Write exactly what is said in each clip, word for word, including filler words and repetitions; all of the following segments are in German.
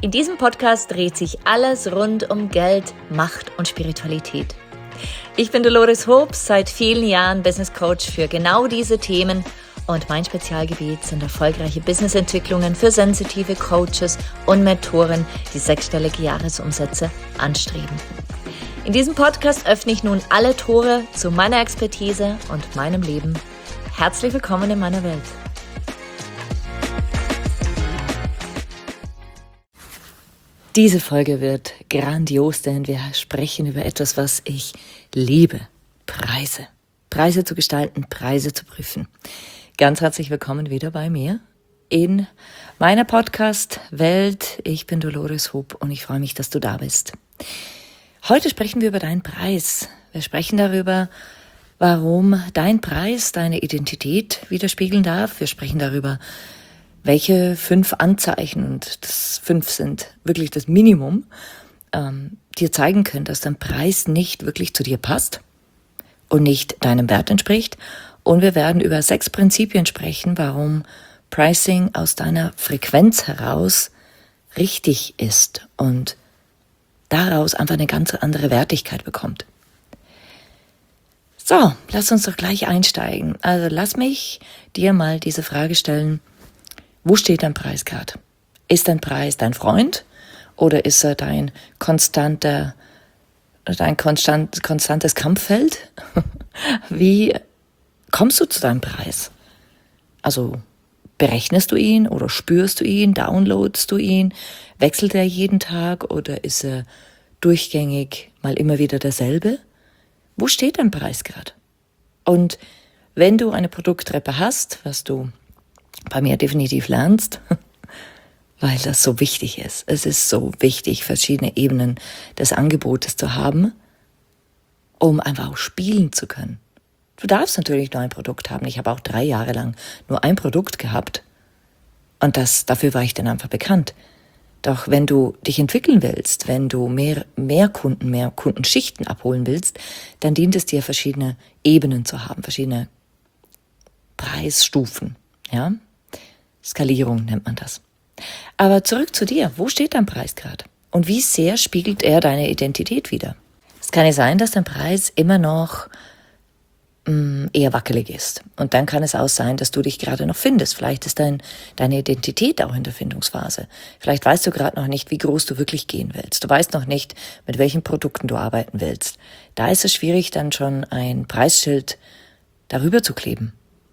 In diesem Podcast dreht sich alles rund um Geld, Macht und Spiritualität. Ich bin Dolores Hobbs, seit vielen Jahren Business Coach für genau diese Themen und mein Spezialgebiet sind erfolgreiche Businessentwicklungen für sensitive Coaches und Mentoren, die sechsstellige Jahresumsätze anstreben. In diesem Podcast öffne ich nun alle Tore zu meiner Expertise und meinem Leben. Herzlich willkommen in meiner Welt. Diese Folge wird grandios, denn wir sprechen über etwas, was ich liebe. Preise. Preise zu gestalten, Preise zu prüfen. Ganz herzlich willkommen wieder bei mir in meiner Podcast-Welt. Ich bin Dolores Hobbs und ich freue mich, dass du da bist. Heute sprechen wir über deinen Preis. Wir sprechen darüber, warum dein Preis deine Identität widerspiegeln darf. Wir sprechen darüber, welche fünf Anzeichen, und das fünf sind wirklich das Minimum, ähm, dir zeigen können, dass dein Preis nicht wirklich zu dir passt und nicht deinem Wert entspricht. Und wir werden über sechs Prinzipien sprechen, warum Pricing aus deiner Frequenz heraus richtig ist und daraus einfach eine ganz andere Wertigkeit bekommt. So, lass uns doch gleich einsteigen. Also lass mich dir mal diese Frage stellen: Wo steht dein Preis gerade? Ist dein Preis dein Freund oder ist er dein konstanter, dein konstant, konstantes Kampffeld? Wie kommst du zu deinem Preis? Also berechnest du ihn oder spürst du ihn, downloadst du ihn? Wechselt er jeden Tag oder ist er durchgängig mal immer wieder derselbe? Wo steht dein Preis gerade? Und wenn du eine Produkttreppe hast, was du bei mir definitiv lernst, weil das so wichtig ist. Es ist so wichtig, verschiedene Ebenen des Angebotes zu haben, um einfach auch spielen zu können. Du darfst natürlich nur ein Produkt haben. Ich habe auch drei Jahre lang nur ein Produkt gehabt und das, dafür war ich dann einfach bekannt. Doch wenn du dich entwickeln willst, wenn du mehr, mehr Kunden, mehr Kundenschichten abholen willst, dann dient es dir, verschiedene Ebenen zu haben, verschiedene Preisstufen. Ja? Skalierung nennt man das. Aber zurück zu dir. Wo steht dein Preis gerade? Und wie sehr spiegelt er deine Identität wider? Es kann ja sein, dass dein Preis immer noch mh, eher wackelig ist. Und dann kann es auch sein, dass du dich gerade noch findest. Vielleicht ist dein, deine Identität auch in der Findungsphase. Vielleicht weißt du gerade noch nicht, wie groß du wirklich gehen willst. Du weißt noch nicht, mit welchen Produkten du arbeiten willst. Da ist es schwierig, dann schon ein Preisschild darüber zu kleben.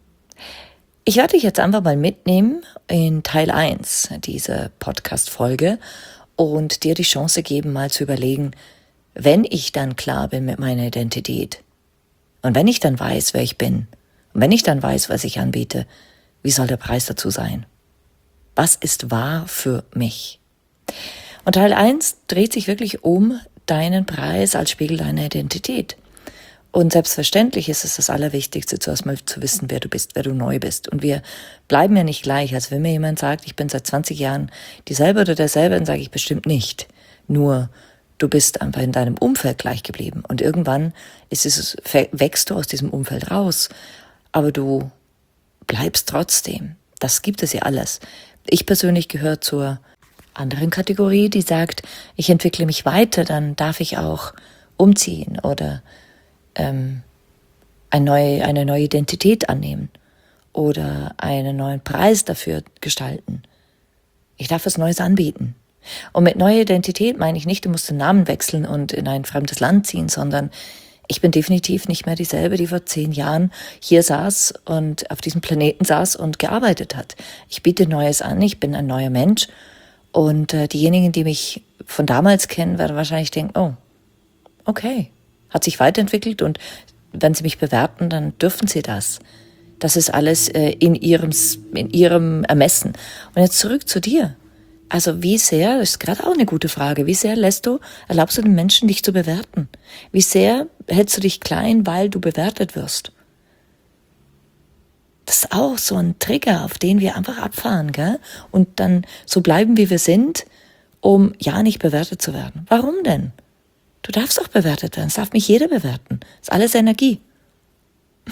Ich werde dich jetzt einfach mal mitnehmen in Teil eins dieser Podcast-Folge und dir die Chance geben, mal zu überlegen, wenn ich dann klar bin mit meiner Identität und wenn ich dann weiß, wer ich bin und wenn ich dann weiß, was ich anbiete, wie soll der Preis dazu sein? Was ist wahr für mich? Und Teil eins dreht sich wirklich um deinen Preis als Spiegel deiner Identität. Und selbstverständlich ist es das Allerwichtigste, zuerst mal zu wissen, wer du bist, wer du neu bist. Und wir bleiben ja nicht gleich. Also wenn mir jemand sagt, ich bin seit zwanzig Jahren dieselbe oder derselbe, dann sage ich bestimmt nicht. Nur, du bist einfach in deinem Umfeld gleich geblieben. Und irgendwann ist es, wächst du aus diesem Umfeld raus. Aber du bleibst trotzdem. Das gibt es ja alles. Ich persönlich gehöre zur anderen Kategorie, die sagt, ich entwickle mich weiter, dann darf ich auch umziehen oder Ähm, eine, neue, eine neue Identität annehmen oder einen neuen Preis dafür gestalten. Ich darf was Neues anbieten. Und mit neuer Identität meine ich nicht, du musst den Namen wechseln und in ein fremdes Land ziehen, sondern ich bin definitiv nicht mehr dieselbe, die vor zehn Jahren hier saß und auf diesem Planeten saß und gearbeitet hat. Ich biete Neues an, ich bin ein neuer Mensch und äh, diejenigen, die mich von damals kennen, werden wahrscheinlich denken, oh, okay, hat sich weiterentwickelt und wenn sie mich bewerten, dann dürfen sie das. Das ist alles äh, in ihrem, in ihrem Ermessen. Und jetzt zurück zu dir. Also wie sehr, das ist gerade auch eine gute Frage, wie sehr lässt du, erlaubst du den Menschen, dich zu bewerten? Wie sehr hältst du dich klein, weil du bewertet wirst? Das ist auch so ein Trigger, auf den wir einfach abfahren, gell? Und dann so bleiben, wie wir sind, um ja nicht bewertet zu werden. Warum denn? Du darfst auch bewertet werden. Es darf mich jeder bewerten. Das ist alles Energie.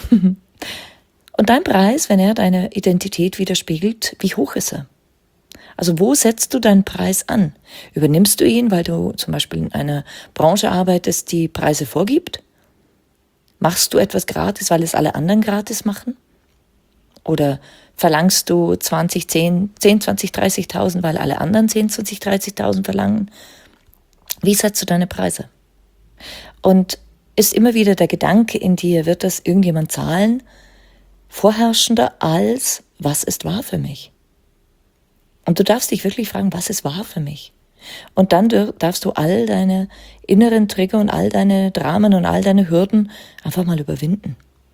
Und dein Preis, wenn er deine Identität widerspiegelt, wie hoch ist er? Also wo setzt du deinen Preis an? Übernimmst du ihn, weil du zum Beispiel in einer Branche arbeitest, die Preise vorgibt? Machst du etwas gratis, weil es alle anderen gratis machen? Oder verlangst du zwanzig, zehn, zehn, zwanzig, dreißigtausend, weil alle anderen zehn, zwanzig, dreißigtausend verlangen? Wie setzt du deine Preise? Und ist immer wieder der Gedanke in dir, wird das irgendjemand zahlen, vorherrschender als, was ist wahr für mich? Und du darfst dich wirklich fragen, was ist wahr für mich? Und dann darfst du all deine inneren Trigger und all deine Dramen und all deine Hürden einfach mal überwinden.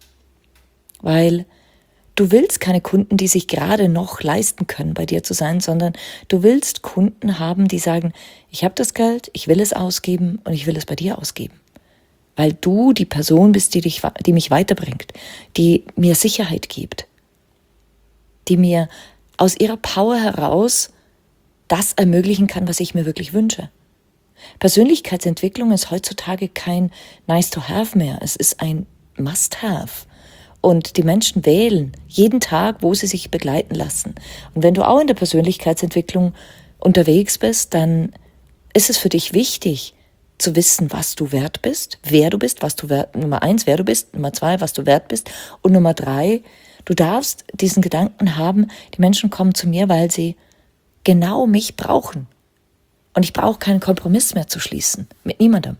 Weil du willst keine Kunden, die sich gerade noch leisten können, bei dir zu sein, sondern du willst Kunden haben, die sagen, ich habe das Geld, ich will es ausgeben und ich will es bei dir ausgeben. Weil du die Person bist, die, dich, die mich weiterbringt, die mir Sicherheit gibt, die mir aus ihrer Power heraus das ermöglichen kann, was ich mir wirklich wünsche. Persönlichkeitsentwicklung ist heutzutage kein Nice-to-have mehr, es ist ein Must-have. Und die Menschen wählen jeden Tag, wo sie sich begleiten lassen. Und wenn du auch in der Persönlichkeitsentwicklung unterwegs bist, dann ist es für dich wichtig, zu wissen, was du wert bist, wer du bist, was du wert, Nummer eins, wer du bist, Nummer zwei, was du wert bist und Nummer drei, du darfst diesen Gedanken haben, die Menschen kommen zu mir, weil sie genau mich brauchen. Und ich brauche keinen Kompromiss mehr zu schließen, mit niemandem.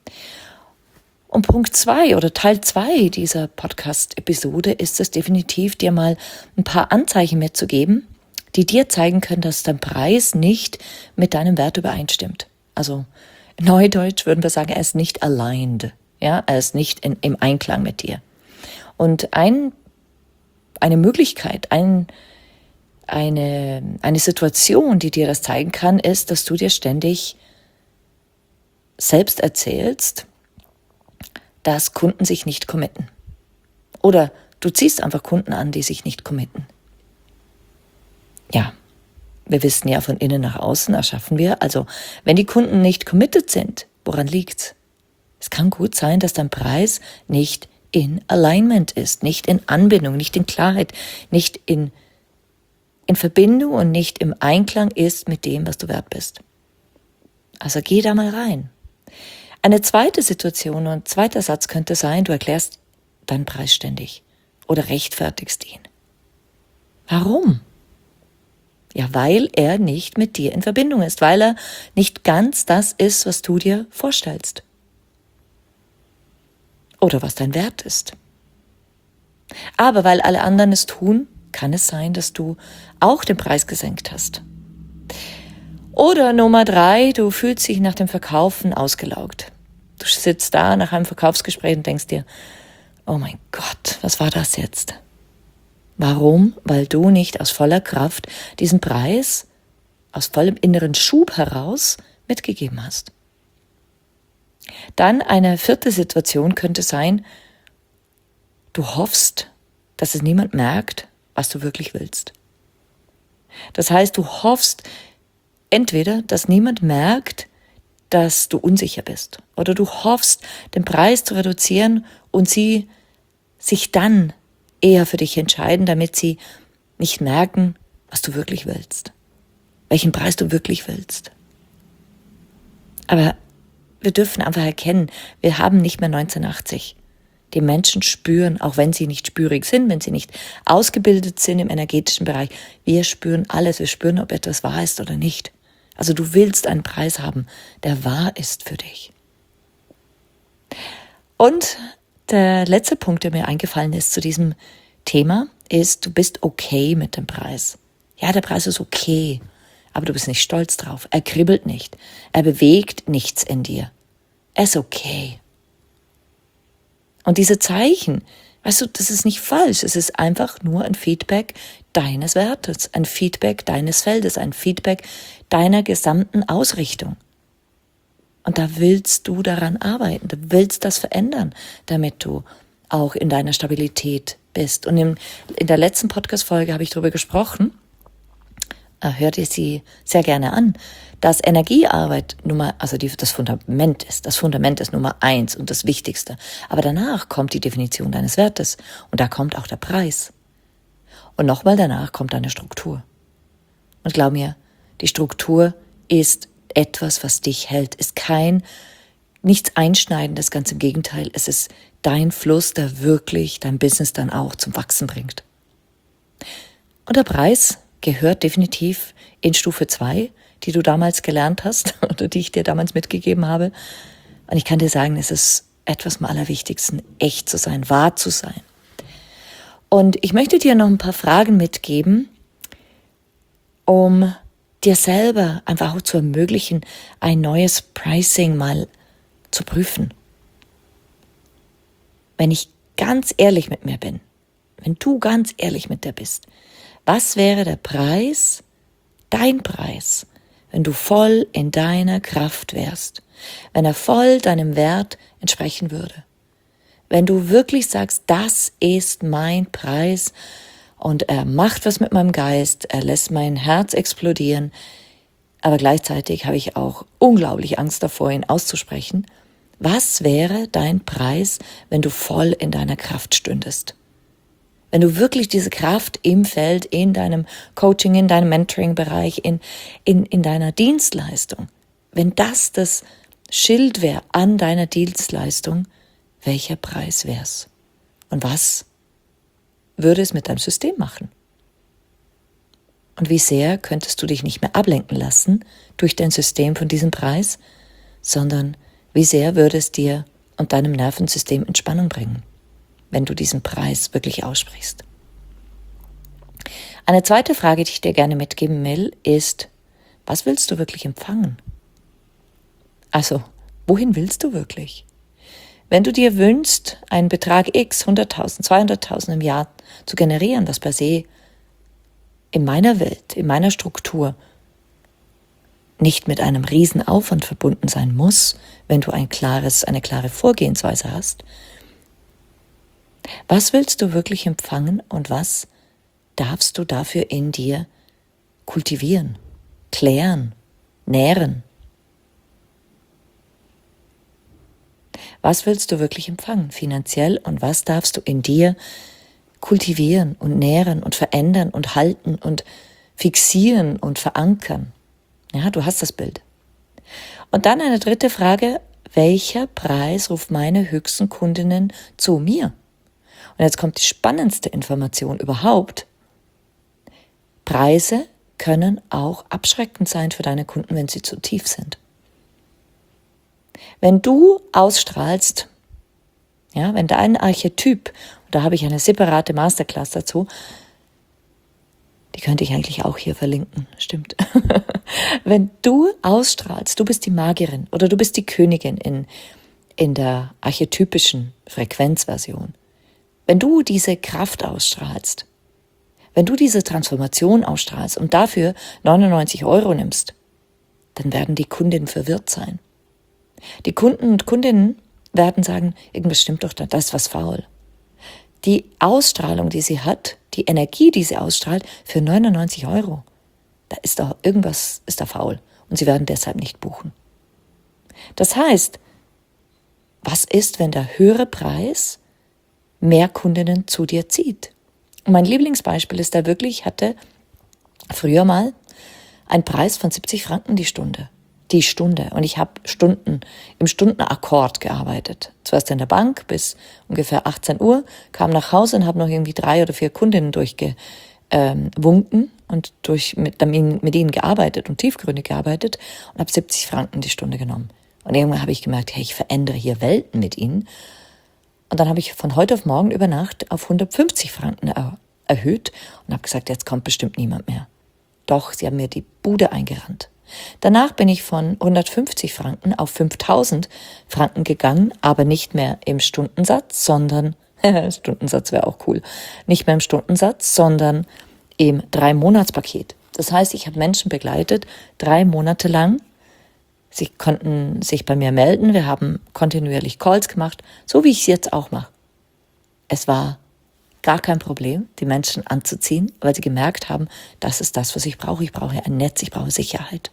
Und Punkt zwei oder Teil zwei dieser Podcast-Episode ist es definitiv, dir mal ein paar Anzeichen mitzugeben, die dir zeigen können, dass dein Preis nicht mit deinem Wert übereinstimmt. Also Neudeutsch würden wir sagen, er ist nicht aligned, ja, er ist nicht in, im Einklang mit dir. Und ein, eine Möglichkeit, ein, eine, eine Situation, die dir das zeigen kann, ist, dass du dir ständig selbst erzählst, dass Kunden sich nicht committen. Oder du ziehst einfach Kunden an, die sich nicht committen. Ja. Wir wissen ja, von innen nach außen erschaffen wir. Also, wenn die Kunden nicht committed sind, woran liegt's? Es kann gut sein, dass dein Preis nicht in Alignment ist, nicht in Anbindung, nicht in Klarheit, nicht in, in Verbindung und nicht im Einklang ist mit dem, was du wert bist. Also geh da mal rein. Eine zweite Situation und zweiter Satz könnte sein, du erklärst deinen Preis ständig oder rechtfertigst ihn. Warum? Ja, weil er nicht mit dir in Verbindung ist, weil er nicht ganz das ist, was du dir vorstellst. Oder was dein Wert ist. Aber weil alle anderen es tun, kann es sein, dass du auch den Preis gesenkt hast. Oder Nummer drei, du fühlst dich nach dem Verkaufen ausgelaugt. Du sitzt da nach einem Verkaufsgespräch und denkst dir, oh mein Gott, was war das jetzt? Warum? Weil du nicht aus voller Kraft diesen Preis aus vollem inneren Schub heraus mitgegeben hast. Dann eine vierte Situation könnte sein, du hoffst, dass es niemand merkt, was du wirklich willst. Das heißt, du hoffst entweder, dass niemand merkt, dass du unsicher bist, oder du hoffst, den Preis zu reduzieren und sie sich dann eher für dich entscheiden, damit sie nicht merken, was du wirklich willst, welchen Preis du wirklich willst. Aber wir dürfen einfach erkennen, wir haben nicht mehr neunzehnhundertachtzig. Die Menschen spüren, auch wenn sie nicht spürig sind, wenn sie nicht ausgebildet sind im energetischen Bereich, wir spüren alles, wir spüren, ob etwas wahr ist oder nicht. Also du willst einen Preis haben, der wahr ist für dich. Und der letzte Punkt, der mir eingefallen ist zu diesem Thema, ist, du bist okay mit dem Preis. Ja, der Preis ist okay, aber du bist nicht stolz drauf. Er kribbelt nicht. Er bewegt nichts in dir. Er ist okay. Und diese Zeichen, weißt du, das ist nicht falsch. Es ist einfach nur ein Feedback deines Wertes, ein Feedback deines Feldes, ein Feedback deiner gesamten Ausrichtung. Und da willst du daran arbeiten, du willst das verändern, damit du auch in deiner Stabilität bist. Und in, in der letzten Podcast-Folge habe ich darüber gesprochen, äh, hört ihr sie sehr gerne an, dass Energiearbeit Nummer, also die, das Fundament ist. Das Fundament ist Nummer eins und das Wichtigste. Aber danach kommt die Definition deines Wertes und da kommt auch der Preis. Und nochmal danach kommt deine Struktur. Und glaub mir, Die Struktur ist etwas, was dich hält, ist kein, nichts Einschneidendes, ganz im Gegenteil. Es ist dein Fluss, der wirklich dein Business dann auch zum Wachsen bringt. Und der Preis gehört definitiv in Stufe zwei, die du damals gelernt hast oder die ich dir damals mitgegeben habe. Und ich kann dir sagen, es ist etwas am allerwichtigsten, echt zu sein, wahr zu sein. Und ich möchte dir noch ein paar Fragen mitgeben, um dir selber einfach auch zu ermöglichen, ein neues Pricing mal zu prüfen. Wenn ich ganz ehrlich mit mir bin, wenn du ganz ehrlich mit dir bist, was wäre der Preis, dein Preis, wenn du voll in deiner Kraft wärst, wenn er voll deinem Wert entsprechen würde? Wenn du wirklich sagst, das ist mein Preis und er macht was mit meinem Geist, er lässt mein Herz explodieren, aber gleichzeitig habe ich auch unglaublich Angst davor, ihn auszusprechen. Was wäre dein Preis, wenn du voll in deiner Kraft stündest? Wenn du wirklich diese Kraft im Feld, in deinem Coaching, in deinem Mentoring-Bereich, in, in, in deiner Dienstleistung, wenn das das Schild wäre an deiner Dienstleistung, welcher Preis wär's? Und was würde es mit deinem System machen? Und wie sehr könntest du dich nicht mehr ablenken lassen durch dein System von diesem Preis, sondern wie sehr würde es dir und deinem Nervensystem Entspannung bringen, wenn du diesen Preis wirklich aussprichst? Eine zweite Frage, die ich dir gerne mitgeben will, ist, was willst du wirklich empfangen? Also, wohin willst du wirklich? Wenn du dir wünschst, einen Betrag X, hunderttausend, zweihunderttausend im Jahr zu generieren, was per se in meiner Welt, in meiner Struktur nicht mit einem riesen Aufwand verbunden sein muss, wenn du ein klares, eine klare Vorgehensweise hast, was willst du wirklich empfangen und was darfst du dafür in dir kultivieren, klären, nähren? Was willst du wirklich empfangen, finanziell, und was darfst du in dir kultivieren und nähren und verändern und halten und fixieren und verankern? Ja, du hast das Bild. Und dann eine dritte Frage, welcher Preis ruft meine höchsten Kundinnen zu mir? Und jetzt kommt die spannendste Information überhaupt. Preise können auch abschreckend sein für deine Kunden, wenn sie zu tief sind. Wenn du ausstrahlst, ja, wenn dein Archetyp, und da habe ich eine separate Masterclass dazu, die könnte ich eigentlich auch hier verlinken, stimmt. Wenn du ausstrahlst, du bist die Magierin oder du bist die Königin in, in der archetypischen Frequenzversion. Wenn du diese Kraft ausstrahlst, wenn du diese Transformation ausstrahlst und dafür neunundneunzig Euro nimmst, dann werden die Kundinnen verwirrt sein. Die Kunden und Kundinnen werden sagen, irgendwas stimmt doch da, da ist was faul. Die Ausstrahlung, die sie hat, die Energie, die sie ausstrahlt, für neunundneunzig Euro, da ist da irgendwas, ist da faul. Und sie werden deshalb nicht buchen. Das heißt, was ist, wenn der höhere Preis mehr Kundinnen zu dir zieht? Und mein Lieblingsbeispiel ist da wirklich, ich hatte früher mal einen Preis von siebzig Franken die Stunde. Die Stunde. Und ich habe Stunden, im Stundenakkord gearbeitet. Zuerst in der Bank bis ungefähr achtzehn Uhr, kam nach Hause und habe noch irgendwie drei oder vier Kundinnen durchgewunken ähm, und durch, mit, mit ihnen gearbeitet und tiefgründig gearbeitet und habe siebzig Franken die Stunde genommen. Und irgendwann habe ich gemerkt, hey, ich verändere hier Welten mit ihnen. Und dann habe ich von heute auf morgen über Nacht auf hundertfünfzig Franken er, erhöht und habe gesagt, jetzt kommt bestimmt niemand mehr. Doch, sie haben mir die Bude eingerannt. Danach bin ich von hundertfünfzig Franken auf fünftausend Franken gegangen, aber nicht mehr im Stundensatz, sondern, Stundensatz wäre auch cool, nicht mehr im Stundensatz, sondern im Drei-Monats-Paket. Das heißt, ich habe Menschen begleitet, drei Monate lang. Sie konnten sich bei mir melden, wir haben kontinuierlich Calls gemacht, so wie ich es jetzt auch mache. Es war gar kein Problem, die Menschen anzuziehen, weil sie gemerkt haben, das ist das, was ich brauche. Ich brauche ein Netz, ich brauche Sicherheit.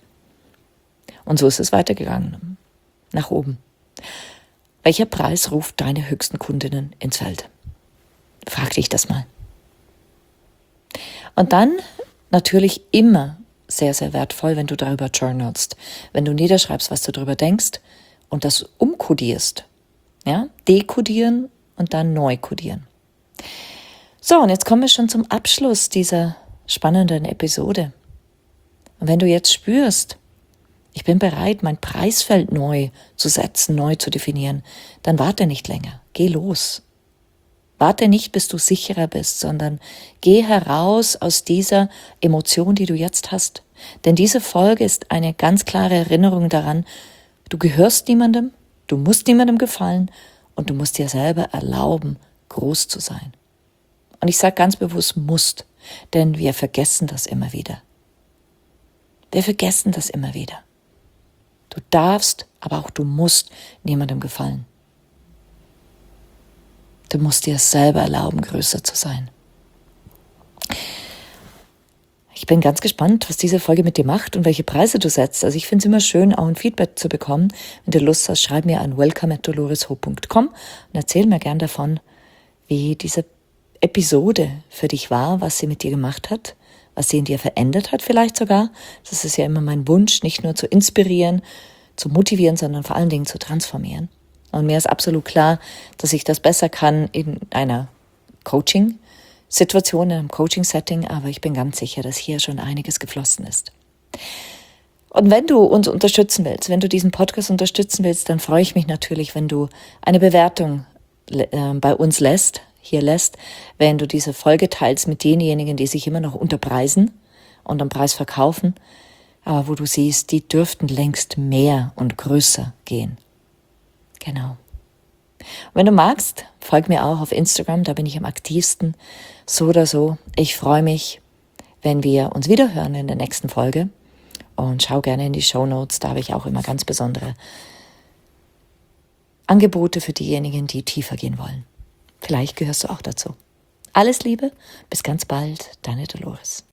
Und so ist es weitergegangen, nach oben. Welcher Preis ruft deine höchsten Kundinnen ins Feld? Frag dich das mal. Und dann natürlich immer sehr, sehr wertvoll, wenn du darüber journalst, wenn du niederschreibst, was du darüber denkst und das umkodierst. Ja? Dekodieren und dann neu kodieren. So, und jetzt kommen wir schon zum Abschluss dieser spannenden Episode. Und wenn du jetzt spürst, ich bin bereit, mein Preisfeld neu zu setzen, neu zu definieren, dann warte nicht länger, geh los. Warte nicht, bis du sicherer bist, sondern geh heraus aus dieser Emotion, die du jetzt hast. Denn diese Folge ist eine ganz klare Erinnerung daran, du gehörst niemandem, du musst niemandem gefallen und du musst dir selber erlauben, groß zu sein. Und ich sage ganz bewusst musst, denn wir vergessen das immer wieder. Wir vergessen das immer wieder. Du darfst, aber auch du musst niemandem gefallen. Du musst dir selber erlauben, größer zu sein. Ich bin ganz gespannt, was diese Folge mit dir macht und welche Preise du setzt. Also ich finde es immer schön, auch ein Feedback zu bekommen. Wenn du Lust hast, schreib mir an welcome at doloreshope punkt com und erzähl mir gern davon, wie diese Episode für dich war, was sie mit dir gemacht hat, was sie in dir verändert hat vielleicht sogar. Das ist ja immer mein Wunsch, nicht nur zu inspirieren, zu motivieren, sondern vor allen Dingen zu transformieren. Und mir ist absolut klar, dass ich das besser kann in einer Coaching-Situation, in einem Coaching-Setting, aber ich bin ganz sicher, dass hier schon einiges geflossen ist. Und wenn du uns unterstützen willst, wenn du diesen Podcast unterstützen willst, dann freue ich mich natürlich, wenn du eine Bewertung äh, bei uns lässt, hier lässt, wenn du diese Folge teilst mit denjenigen, die sich immer noch unterpreisen und am Preis verkaufen, aber wo du siehst, die dürften längst mehr und größer gehen. Genau. Und wenn du magst, folg mir auch auf Instagram, da bin ich am aktivsten, so oder so. Ich freue mich, wenn wir uns wiederhören in der nächsten Folge und schau gerne in die Shownotes, da habe ich auch immer ganz besondere Angebote für diejenigen, die tiefer gehen wollen. Vielleicht gehörst du auch dazu. Alles Liebe, bis ganz bald, deine Dolores.